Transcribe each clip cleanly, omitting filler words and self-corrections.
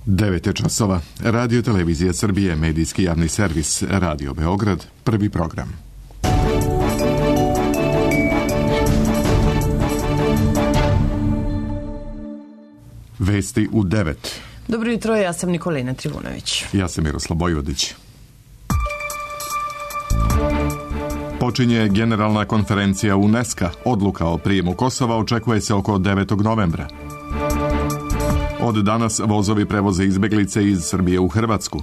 9 časova. Radio Televizija Srbije, medijski javni servis, Radio Beograd, prvi program. Vesti u 9. Dobro jutro, ja sam Nikolina Trivunović. Ja sam Miroslav Bojvodić. Počinje generalna konferencija UNESCO. Odluka o prijemu Kosova očekuje se oko 9. novembra. Od danas vozovi prevoze izbeglice iz Srbije u Hrvatsku.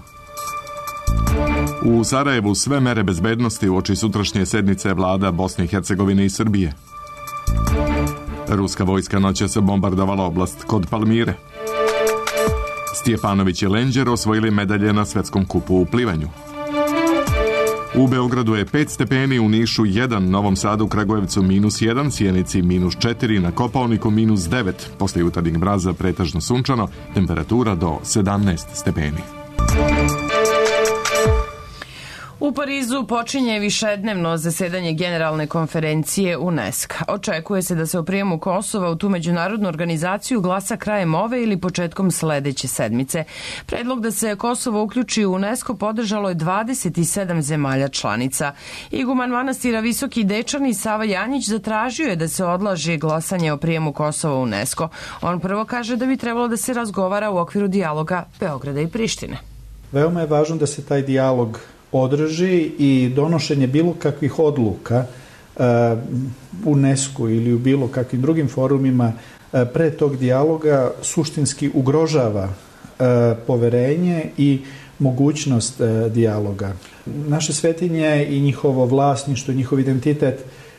U Sarajevu sve mere bezbednosti uoči sutrašnje sednice vlada Bosne i Hercegovine i Srbije. Ruska vojska noćas bombardovala oblast kod Palmire. Stjepanović i Lenđer osvojili medalje na svetskom kupu u plivanju. U Beogradu je 5 stepeni, u Nišu 1, Novom Sadu, Kragujevcu -1, Sjenici -4, na Kopaoniku -9. Posle jutarnjeg mraza pretežno sunčano, temperatura do 17 stepeni. U Parizu počinje višednevno zasedanje Generalne konferencije UNESCO. Očekuje se da se o prijemu Kosova u tu međunarodnu organizaciju glasa krajem ove ili početkom sledeće sedmice. Predlog da se Kosovo uključi u UNESCO podržalo je 27 zemalja članica. Iguman manastira Visoki Dečani Sava Janjić zatražio je da se odlaže glasanje o prijemu Kosova u UNESCO. On prvo kaže da bi trebalo da se razgovara u okviru dijaloga Beograda i Prištine. Veoma je važno da se taj dijalog održi i donošenje bilo kakvih odluka u UNESCO ili u bilo kakvim drugim forumima pre tog dijaloga suštinski ugrožava poverenje i mogućnost dijaloga. Naše svetinje i njihovo vlasništvo, njihov identitet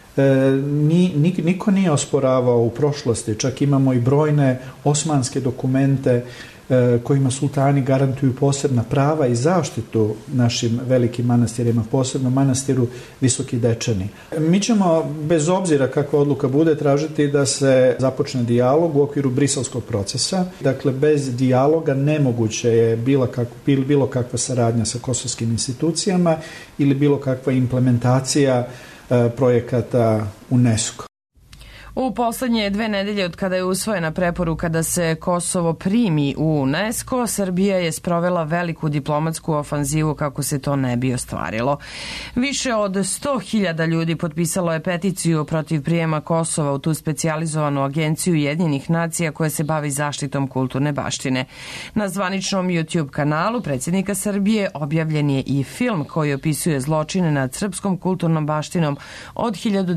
niko nije osporavao u prošlosti. Čak imamo i brojne osmanske dokumente kojima sultani garantuju posebna prava i zaštitu našim velikim manastirima, posebno manastiru Visoki Dečani. Mi ćemo, bez obzira kakva odluka bude, tražiti da se započne dijalog u okviru briselskog procesa. Dakle, bez dijaloga nemoguće je bilo kakva saradnja sa kosovskim institucijama ili bilo kakva implementacija projekata UNESCO. U poslednje 2 nedelje od kada je usvojena preporuka da se Kosovo primi u UNESCO, Srbija je sprovela veliku diplomatsku ofanzivu kako se to ne bi ostvarilo. Više od 100.000 ljudi potpisalo je peticiju protiv prijema Kosova u tu specijalizovanu agenciju Ujedinjenih nacija koja se bavi zaštitom kulturne baštine. Na zvaničnom YouTube kanalu predsjednika Srbije objavljen je i film koji opisuje zločine nad srpskom kulturnom baštinom od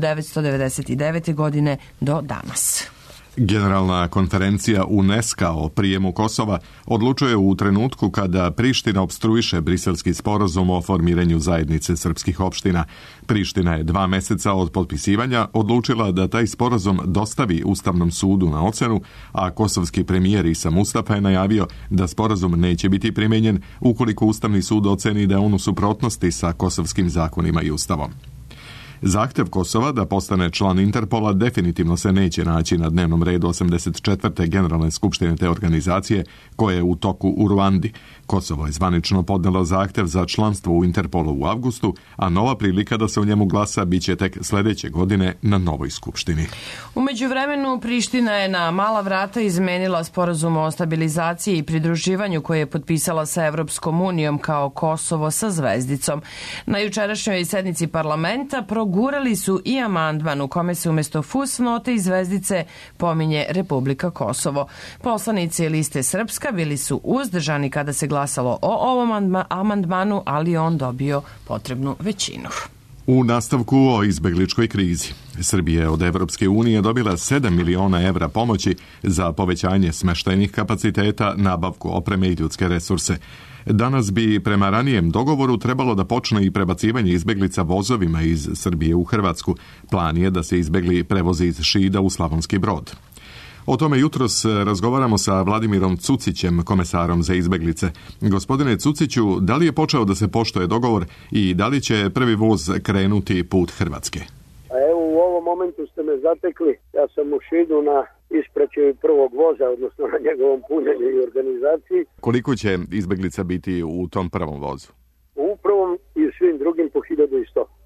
1999. godine do danas. Generalna konferencija UNESCO o prijemu Kosova odlučuje u trenutku kada Priština opstruiše briselski sporazum o formiranju zajednice srpskih opština. Priština je 2 meseca od potpisivanja odlučila da taj sporazum dostavi Ustavnom sudu na ocenu, a kosovski premijer Isa Mustafa je najavio da sporazum neće biti primenjen ukoliko Ustavni sud oceni da je on u suprotnosti sa kosovskim zakonima i Ustavom. Zahtev Kosova da postane član Interpola definitivno se neće naći na dnevnom redu 84. generalne skupštine te organizacije koja je u toku u Ruandi. Kosovo je zvanično podnelo zahtev za članstvo u Interpolu u avgustu, a nova prilika da se u njemu glasa biće tek sledeće godine na novoj skupštini. U međuvremenu Priština je na mala vrata izmenila sporazum o stabilizaciji i pridruživanju koje je potpisala sa Evropskom unijom kao Kosovo sa zvezdicom. Na jučerašnjoj sednici parlamenta progurali su i amandman u kome se umjesto fusnote i zvezdice pominje Republika Kosovo. Poslanici liste Srpska bili su uzdržani kada se glasalo o ovom amandmanu, ali on dobio potrebnu većinu. U nastavku o izbegličkoj krizi. Srbija je od Evropske unije dobila 7 miliona evra pomoći za povećanje smeštajnih kapaciteta, nabavku opreme i ljudske resurse. Danas bi prema ranijem dogovoru trebalo da počne i prebacivanje izbeglica vozovima iz Srbije u Hrvatsku. Plan je da se izbegli prevoze iz Šida u Slavonski Brod. O tome jutros razgovaramo sa Vladimirom Cucićem, komesarom za izbeglice. Gospodine Cuciću, da li je počeo da se poštuje dogovor i da li će prvi voz krenuti put Hrvatske? Evo, u ovom momentu ste me zatekli. Ja sam u Šidu na ispraćaju prvog voza, odnosno na njegovom punjenju i organizaciji. Koliko će izbeglica biti u tom prvom vozu? U prvom i svim drugim po 1100.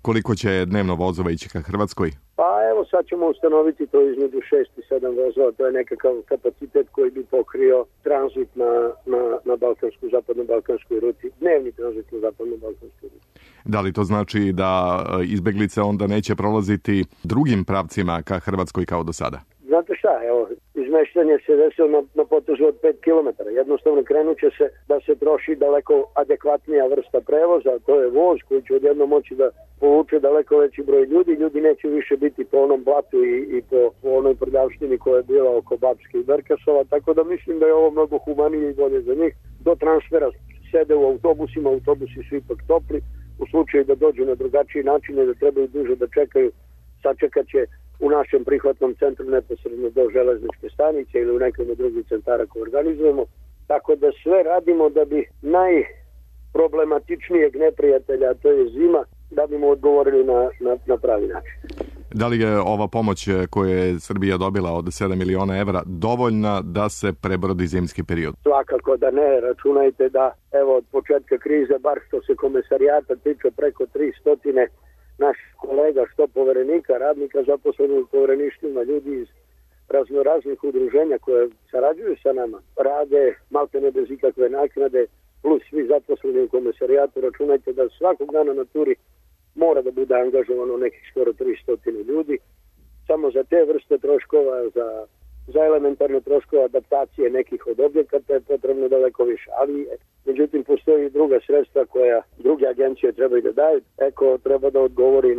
Koliko će dnevno vozova ići ka Hrvatskoj? Pa evo sad ćemo ustanoviti to između 6 i 7 vozova, to je nekakav kapacitet koji bi pokrio tranzit na balkansku, zapadno-balkanskoj ruti, dnevni tranzit na zapadno-balkanskoj ruti. Da li to znači da izbeglice onda neće prolaziti drugim pravcima ka Hrvatskoj kao do sada? Znate šta, evo, izmeštanje se desilo na potezu od 5 km. Jednostavno krenut će se da se troši daleko adekvatnija vrsta prevoza, to je voz koji će odjedno moći da povuče daleko veći broj ljudi. Ljudi neće više biti po onom blatu i po onoj prodavštini koja je bila oko Bapske i Berkasova, tako da mislim da je ovo mnogo humanije i bolje za njih. Do transfera sede u autobusima, autobusi su ipak topli. U slučaju da dođu na drugačiji način i da trebaju duže da čekaju, sačekat će u našem prihvatnom centru neposredno do železničke stanice ili u nekom od drugih centara koje organizujemo. Tako da sve radimo da bi najproblematičnijeg neprijatelja, to je zima, da bi mu odgovorili na pravi način. Da li je ova pomoć koju je Srbija dobila od 7 miliona evra dovoljna da se prebrodi zimski period? Svakako da ne. Računajte da evo od početka krize, bar što se komesarijata tiče, preko 300 naših kolega, što poverenika, radnika zaposlenih u povereništvima, ljudi iz raznih udruženja koje sarađuju sa nama, rade maltene bez ikakve naknade, plus svi zaposleni u komesarijatu. Računajte da svakog dana na turi mora da bude angažovano nekih skoro 300 ljudi. Samo za te vrste troškova, za elementarne troškove adaptacije nekih od objekata je potrebno daleko više. Ali, međutim, postoji druga sredstva koja druge agencije trebaju da daju. Eko treba da odgovori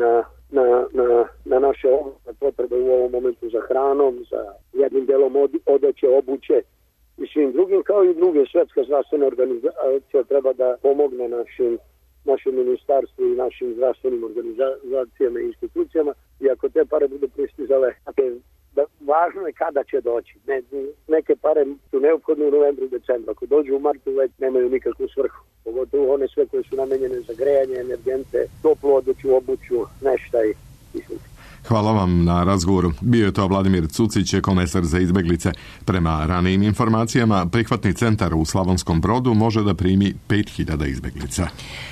na naše potrebe u ovom momentu za hranom, za jednim delom odeće, obuće i svim drugim, kao i druge. Svetska zdravstvena organizacija treba da pomogne našem ministarstvu i našim zdravstvenim organizacijama i institucijama, i ako te pare budu pristizale, važno je kada će doći. Neke pare su neophodne u novembru, decembru. Ako dođu u martu, već nemaju nikakvu svrhu. Pogotovo one sve koje su namenjene za grejanje, energente, toplu odeću, obuću, neštaj i sl. Hvala vam na razgovoru. Bio je to Vladimir Cucić, komesar za izbeglice. Prema ranijim informacijama, prihvatni centar u Slavonskom Brodu može da primi 5000 izbeglica.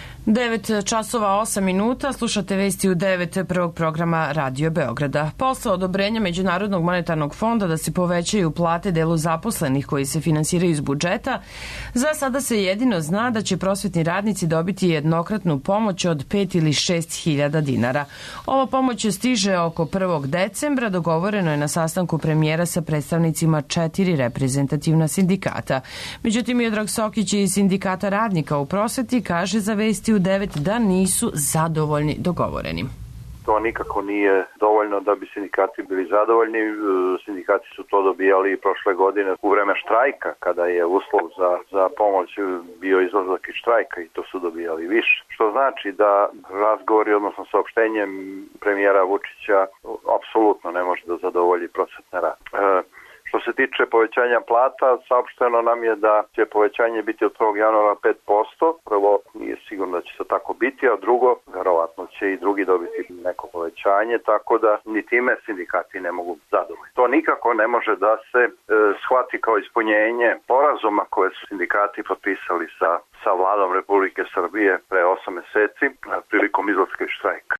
9 časova 8 minuta, slušate vesti u 9 prvog programa Radio Beograda. Posle odobrenja Međunarodnog monetarnog fonda da se povećaju plate delu zaposlenih koji se finansiraju iz budžeta, za sada se jedino zna da će prosvetni radnici dobiti jednokratnu pomoć od 5 ili 6 hiljada dinara. Ova pomoć stiže oko 1. decembra, dogovoreno je na sastanku premijera sa predstavnicima 4 reprezentativna sindikata. Međutim, Miodrag Sokić iz Sindikata radnika u prosveti kaže za vesti u 9 da nisu zadovoljni dogovorenim. To nikako nije dovoljno da bi sindikati bili zadovoljni. Sindikati su to dobijali i prošle godine u vreme štrajka, kada je uslov za pomoć bio izlazak iz štrajka, i to su dobijali više. Što znači da razgovori, odnosno saopštenjem premijera Vučića, apsolutno ne može da zadovolji prosvetne radnike. Što se tiče povećanja plata, saopšteno nam je da će povećanje biti od 1. januara 5%. Prvo, nije sigurno da će to tako biti, a drugo, verovatno će i drugi dobiti neko povećanje, tako da ni time sindikati ne mogu zadovoljiti. To nikako ne može da se shvati kao ispunjenje sporazuma koje su sindikati potpisali sa vladom Republike Srbije pre 8 meseci prilikom izlaska iz štrajka.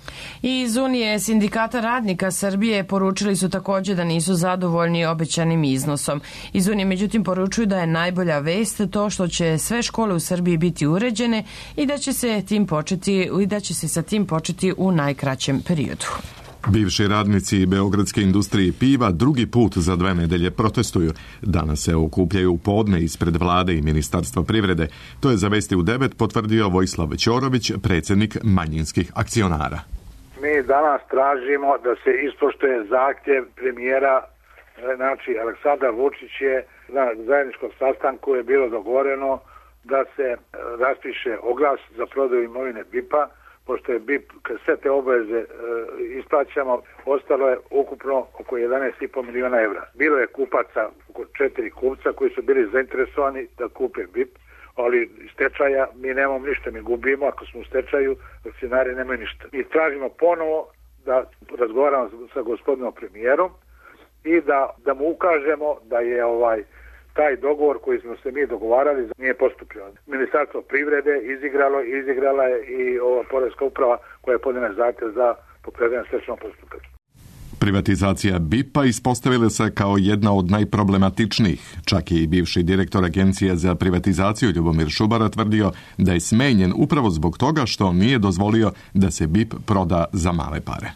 Iz Unije Sindikata radnika Srbije poručili su također da nisu zadovoljni obećanim iznosom. Iz Unije međutim poručuju da je najbolja vest to što će sve škole u Srbiji biti uređene i da će se sa tim početi u najkraćem periodu. Bivši radnici beogradske industrije piva drugi put za 2 nedelje protestuju. Danas se okupljaju podne ispred vlade i Ministarstva privrede. To je za vesti u 9 potvrdio Vojislav Ćorović, predsjednik manjinskih akcionara. Mi danas tražimo da se ispoštuje zahtjev premijera, znači Aleksandar Vučić je na zajedničkom sastanku je bilo dogovoreno da se raspiše oglas za prodaju imovine BIP-a, pošto je BIP, kad sve te obaveze isplaćamo, ostalo je ukupno oko 11,5 miliona evra. Bilo je kupaca, oko 4 kupca koji su bili zainteresovani da kupe BIP, ali stečaja mi nemamo ništa, mi gubimo, ako smo u stečaju, akcionari nemaju ništa. Mi tražimo ponovo da razgovaramo sa gospodinom premijerom i da mu ukažemo da je taj dogovor koji smo se mi dogovarali nije postupio. Ministarstvo privrede izigrala je i ova poreska uprava koja je podnijela zahtjev za pokretanje stečajnog postupka. Privatizacija BIP-a ispostavila se kao jedna od najproblematičnijih. Čak i bivši direktor Agencije za privatizaciju Ljubomir Šubara tvrdio da je smenjen upravo zbog toga što nije dozvolio da se BIP proda za male pare.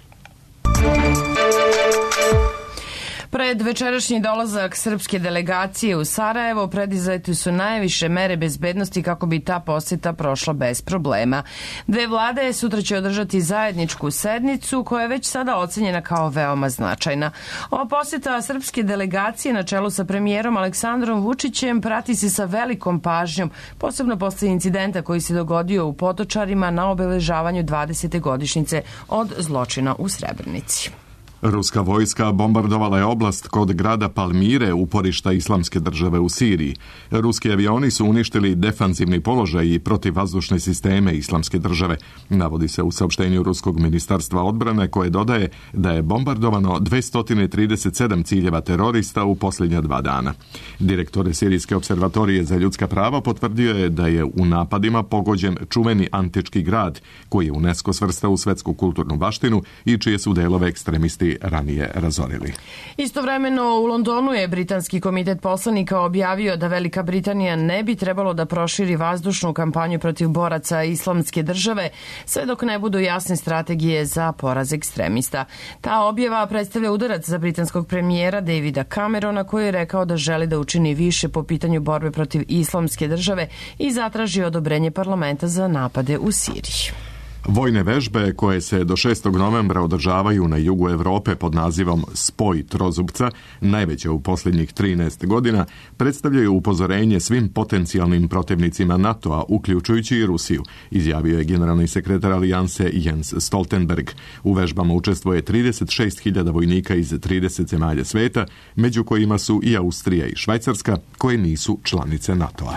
Pred večerašnji dolazak srpske delegacije u Sarajevo preduzete su najviše mere bezbednosti kako bi ta posjeta prošla bez problema. Dve vlade sutra će održati zajedničku sednicu koja je već sada ocenjena kao veoma značajna. Ova posjeta srpske delegacije na čelu sa premijerom Aleksandrom Vučićem prati se sa velikom pažnjom, posebno posle incidenta koji se dogodio u Potočarima na obeležavanju 20. godišnjice od zločina u Srebrenici. Ruska vojska bombardovala je oblast kod grada Palmire, uporišta Islamske države u Siriji. Ruski avioni su uništili defanzivni položaj i protivvazdušne sisteme Islamske države. Navodi se u saopštenju Ruskog ministarstva odbrane koje dodaje da je bombardovano 237 ciljeva terorista u posljednja 2 dana. Direktor Sirijske observatorije za ljudska prava potvrdio je da je u napadima pogođen čuveni antički grad koji je UNESCO svrstao u svetsku kulturnu baštinu i čije su delove ekstremisti ranije razorili. Istovremeno u Londonu je Britanski komitet poslanika objavio da Velika Britanija ne bi trebalo da proširi vazdušnu kampanju protiv boraca Islamske države sve dok ne budu jasne strategije za poraz ekstremista. Ta objava predstavlja udarac za britanskog premijera Davida Camerona koji je rekao da želi da učini više po pitanju borbe protiv Islamske države i zatraži odobrenje parlamenta za napade u Siriji. Vojne vežbe koje se do 6. novembra održavaju na jugu Evrope pod nazivom Spoj trozubca, najveće u posljednjih 13 godina, predstavljaju upozorenje svim potencijalnim protivnicima NATO-a, uključujući i Rusiju, izjavio je generalni sekretar alijanse Jens Stoltenberg. U vežbama učestvuje 36.000 vojnika iz 30 zemalja sveta, među kojima su i Austrija i Švajcarska, koje nisu članice NATO-a.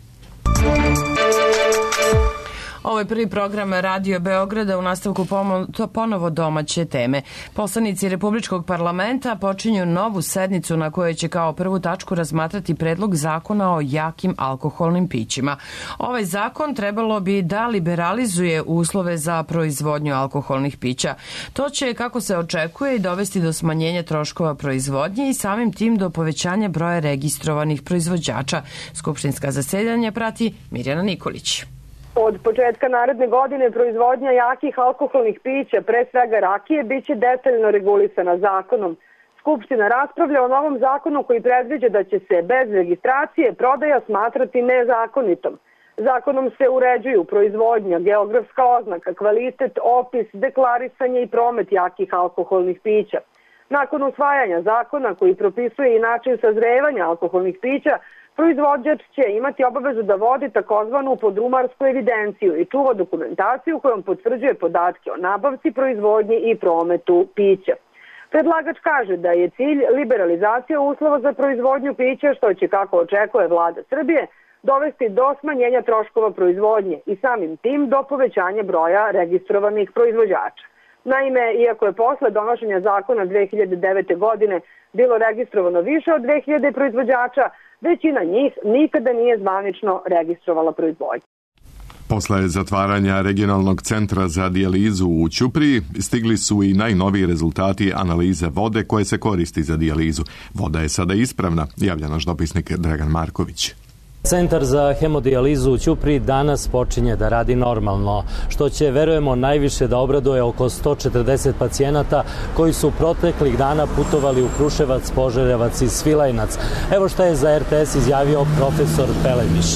Ovo je prvi program Radio Beograda, u nastavku ponovo domaće teme. Poslanici Republičkog parlamenta počinju novu sednicu na kojoj će kao prvu tačku razmatrati predlog zakona o jakim alkoholnim pićima. Ovaj zakon trebalo bi da liberalizuje uslove za proizvodnju alkoholnih pića. To će, kako se očekuje, i dovesti do smanjenja troškova proizvodnje i samim tim do povećanja broja registrovanih proizvođača. Skupštinska zasedanja prati Mirjana Nikolić. Od početka naredne godine proizvodnja jakih alkoholnih pića, pre svega rakije, bit će detaljno regulisana zakonom. Skupština raspravlja o novom zakonu koji predviđa da će se bez registracije prodaja smatrati nezakonitom. Zakonom se uređuju proizvodnja, geografska oznaka, kvalitet, opis, deklarisanje i promet jakih alkoholnih pića. Nakon usvajanja zakona koji propisuje i način sazrevanja alkoholnih pića, proizvođač će imati obavezu da vodi takozvanu podrumarsku evidenciju i čuva dokumentaciju kojom potvrđuje podatke o nabavci, proizvodnji i prometu pića. Predlagač kaže da je cilj liberalizacija uslova za proizvodnju pića, što će, kako očekuje vlada Srbije, dovesti do smanjenja troškova proizvodnje i samim tim do povećanja broja registrovanih proizvođača. Naime, iako je posle donošenja zakona 2009. godine bilo registrovano više od 2000 proizvođača, većina njih nikada nije zvanično registrovala proizvodnju. Posle zatvaranja regionalnog centra za dijalizu u Ćupriji stigli su i najnoviji rezultati analize vode koje se koristi za dijalizu. Voda je sada ispravna, javlja naš dopisnik Dragan Marković. Centar za hemodijalizu u Ćupriji danas počinje da radi normalno, što će, verujemo, najviše da obraduje oko 140 pacijenata koji su proteklih dana putovali u Kruševac, Požarevac i Svilajnac. Evo šta je za RTS izjavio profesor Pelemiš.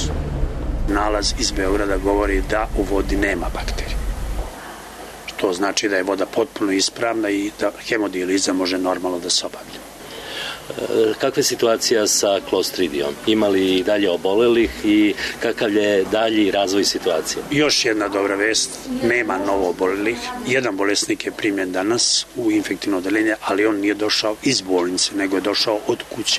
Nalaz iz Beograda govori da u vodi nema bakterija, što znači da je voda potpuno ispravna i da hemodijaliza može normalno da se obavlja. Kakva je situacija sa Clostridijom? Ima li dalje obolelih i kakav je dalji razvoj situacije? Još jedna dobra vest, nema novo obolelih. Jedan bolesnik je primljen danas u infektivno odeljenje, ali on nije došao iz bolnice, nego je došao od kuće.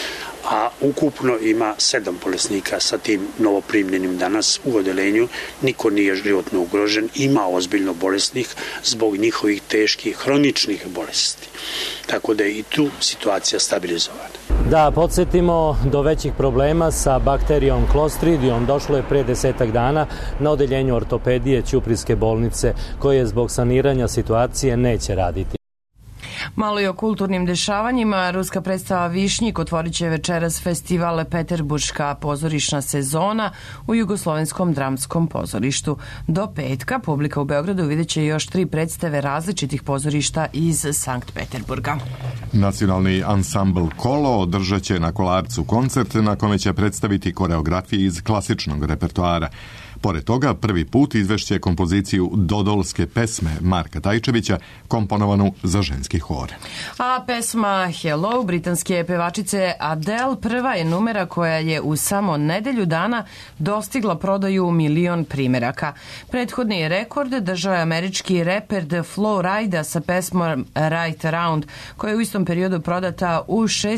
A ukupno ima 7 bolesnika sa tim novoprimljenim danas u odeljenju. Niko nije životno ugrožen, ima ozbiljno bolesnih zbog njihovih teških hroničnih bolesti. Tako da je i tu situacija stabilizovana. Da podsjetimo, do većih problema sa bakterijom Clostridium došlo je pre 10 dana na odeljenju ortopedije Ćuprijske bolnice, koje zbog saniranja situacije neće raditi. Malo i o kulturnim dešavanjima. Ruska predstava Višnjik otvorit će večeras festival Peterburška pozorišna sezona u Jugoslovenskom dramskom pozorištu. Do petka publika u Beogradu vidjet će još 3 predstave različitih pozorišta iz Sankt Peterburga. Nacionalni ansambl Kolo održat će na Kolarcu koncert na kome će predstaviti koreografije iz klasičnog repertoara. Pored toga, prvi put izvešće kompoziciju Dodolske pesme Marka Tajčevića, komponovanu za ženski hor. A pesma Hello britanske pevačice Adele prva je numera koja je u samo nedelju dana dostigla prodaju 1 milion primeraka. Prethodni rekord držao je američki reper The Flow Rida sa pesmom Right Around, koja je u istom periodu prodata u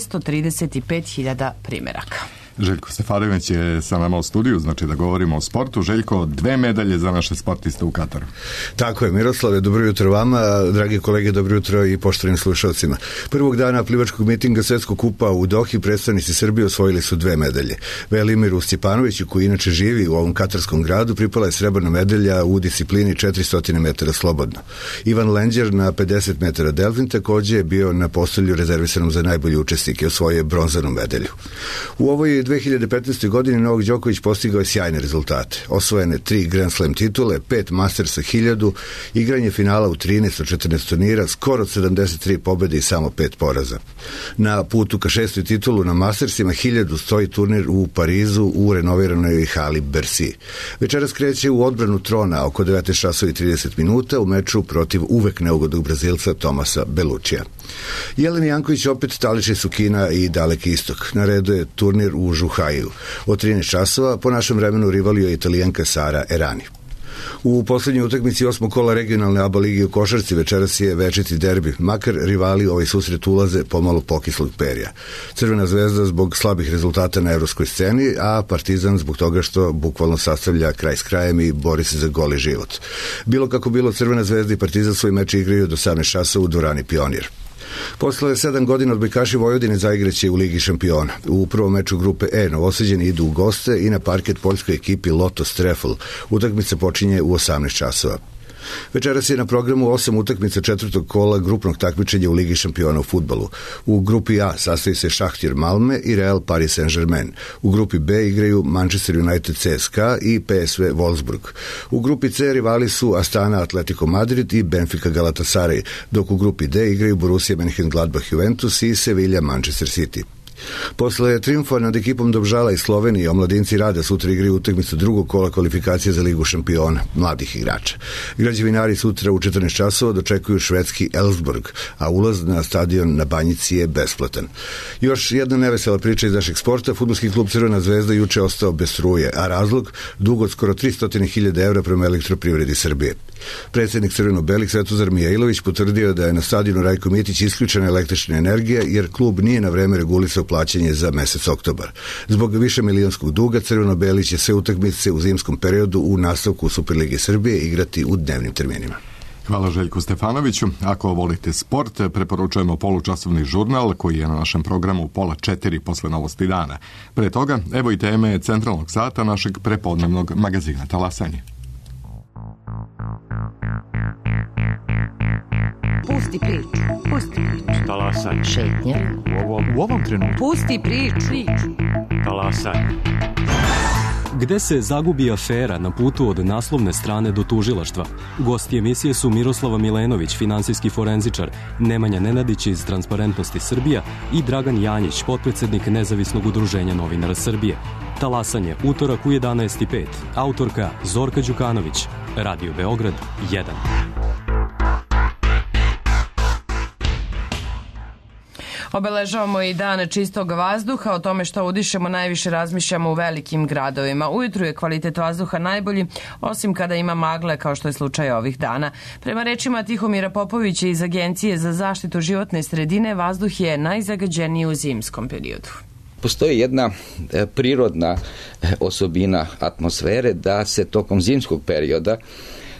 635.000 primeraka. Željko Stefanović je sa nama u studiju, znači da govorimo o sportu. Željko, 2 medalje za naše sportiste u Kataru. Tako je, Miroslave, dobro jutro vama, dragi kolege, dobro jutro i poštovanim slušalcima. Prvog dana plivačkog mitinga Svetskog kupa u Dohi predstavnici Srbije osvojili su 2 medalje. Velimiru Stjepanoviću, koji inače živi u ovom katarskom gradu, pripala je srebrna medalja u disciplini 400 metara slobodno. Ivan Lenđer na 50 metara delfin takođe je bio na postolju rezervisanom za najbolje učesnike, osvojio je bronzanu medalju. U ovoj 2015. godini Novak Đoković postigao je sjajne rezultate. Osvojene 3 Grand Slam titule, 5 Mastersa 1000, igranje finala u 13 od 14 turnira, skoro 73 pobjede i samo 5 poraza. Na putu ka 6. titulu na Mastersima 1000 stoji turnir u Parizu u renoviranoj hali Bercy. Večeras kreće u odbranu trona oko 19:30 u meču protiv uvek neugodnog Brazilca Tomasa Belučija. Jelena Janković opet taliči su Kina i Daleki istok. Na redu je turnir u Žuhaju. Od 13 časova po našem vremenu rivalio je Italijanka Sara Errani. U poslednjoj utakmici 8. kola regionalne ABA lige u košarci večeras je večiti derbi, makar rivali ovaj susret ulaze pomalo pokislog perja. Crvena zvezda zbog slabih rezultata na evropskoj sceni, a Partizan zbog toga što bukvalno sastavlja kraj s krajem i bori se za goli život. Bilo kako bilo, Crvena zvezda i Partizan svoj meč igraju do 18 časova u dvorani Pionir. Posle 7 godina odbojkaši Vojvodine zaigraće u Ligi šampiona. U prvom meču grupe E Novosađani idu u goste i na parket poljskoj ekipi Lotto Strefl. Utakmica počinje u 18 časova. Večeras je na programu 8 utakmica 4. kola grupnog takmičenja u Ligi šampiona u fudbalu. U grupi A sastoji se Šahtir Malme i Real Paris Saint-Germain. U grupi B igraju Manchester United CSKA i PSV Wolfsburg. U grupi C rivali su Astana Atletico Madrid i Benfica Galatasaray, dok u grupi D igraju Borussia Mönchengladbach Juventus i Sevilla Manchester City. Posle triumfa nad ekipom Dobžala i Slovenije, omladinci Rada sutra igraju utakmicu 2. kola kvalifikacije za Ligu šampiona mladih igrača. Građevinari sutra u 14 časova dočekuju švedski Elfsborg, a ulaz na stadion na Banjici je besplatan. Još jedna nevesela priča iz našeg sporta. Fudbalski klub Crvena zvezda juče ostao bez struje, a razlog dug od skoro 300.000 evra prema Elektroprivredi Srbije. Predsjednik Crveno-belih Svetozar Mijailović potvrdio da je na stadionu Rajko Mitić isključena električna energija jer klub nije na vreme regulisao plaćanje za mesec oktobar. Zbog višemilionskog duga Crveno-beli će sve utakmice u zimskom periodu u nastavku Superlige Srbije igrati u dnevnim terminima. Hvala Željku Stefanoviću. Ako volite sport, preporučujemo polučasovni žurnal koji je na našem programu 3:30 posle novosti dana. Pre toga, evo i teme centralnog sata našeg prepodnevnog magazina Talasanje. Pusti priču. Pusti priču. Talasanje. Šetnja. U ovom trenutku. Pusti priču. Talasanje. Gde se zagubi afera na putu od naslovne strane do tužilaštva? Gosti emisije su Miroslava Milenović, finansijski forenzičar, Nemanja Nenadić iz Transparentnosti Srbija i Dragan Janjić, potpredsednik Nezavisnog udruženja novinara Srbije. Talasanje, utorak u 11:05. Autorka Zorka Đukanović. Radio Beograd 1. Obeležavamo i dan čistog vazduha. O tome što udišemo najviše razmišljamo u velikim gradovima. Ujutru je kvalitet vazduha najbolji, osim kada ima magle, kao što je slučaj ovih dana. Prema rečima Tihomira Popovića iz Agencije za zaštitu životne sredine, vazduh je najzagađeniji u zimskom periodu. Postoji jedna prirodna osobina atmosfere da se tokom zimskog perioda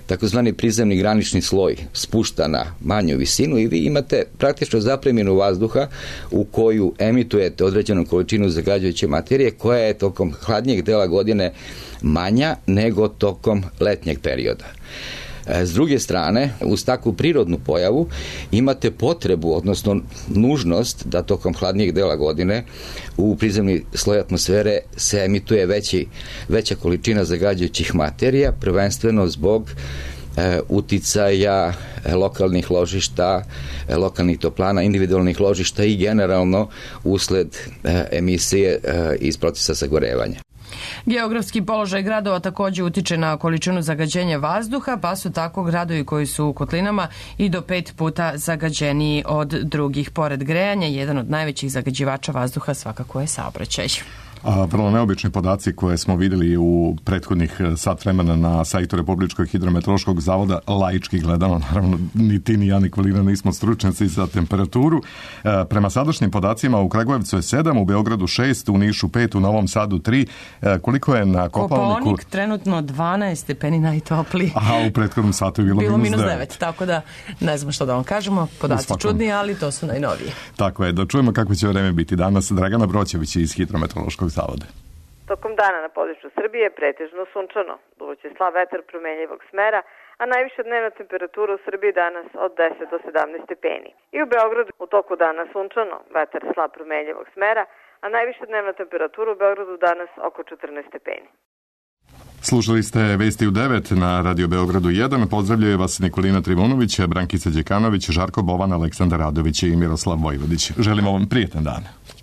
takozvani prizemni granični sloj spušta na manju visinu i vi imate praktično zapreminu vazduha u koju emitujete određenu količinu zagađujuće materije koja je tokom hladnijeg dela godine manja nego tokom letnjeg perioda. S druge strane, uz takvu prirodnu pojavu imate potrebu, odnosno nužnost da tokom hladnijeg dela godine u prizemni sloj atmosfere se emituje veća količina zagađujućih materija, prvenstveno zbog uticaja lokalnih ložišta, lokalnih toplana, individualnih ložišta i generalno usled emisije iz procesa sagorevanja. Geografski položaj gradova takođe utiče na količinu zagađenja vazduha, pa su tako gradovi koji su u kotlinama i do 5 puta zagađeniji od drugih. Pored grejanja, jedan od najvećih zagađivača vazduha svakako je saobraćaj. Vrlo neobični podaci koje smo videli u prethodnih sat vremena na sajtu Republičkog hidrometeorološkog zavoda, laički gledano, naravno ni ti ni ja ni Kolina nismo stručnjaci za temperaturu. Prema sadašnjim podacima u Kragujevcu je 7, u Beogradu 6, u Nišu 5, u Novom Sadu 3. Koliko je na Kopaoniku? Kopaonik trenutno 12 stepeni najtopliji. A u prethodnom satu je bilo minus 9. Tako da ne znam što da vam kažemo, podaci čudni, ali to su najnovije. Tako je, da čujemo kako će vreme biti danas. Dragana Broćević iz hidrometeorološkog zavoda. Tokom dana na području Srbije pretežno sunčano, duvaće slab vetar promenljivog smera, a najviša dnevna temperatura u Srbiji danas od 10 do 17 stepeni. I u Beogradu u toku dana sunčano, vetar slab promenljivog smera, a najviša dnevna temperatura u Beogradu danas oko 14 stepeni. Slušali ste Vesti u 9 na Radio Beogradu 1. Pozdravljaju vas Nikolina Trivunović, Brankica Đekanović, Žarko Bovan, Aleksandar Radović i Miroslav Vojvodić. Želimo vam prijetan dan.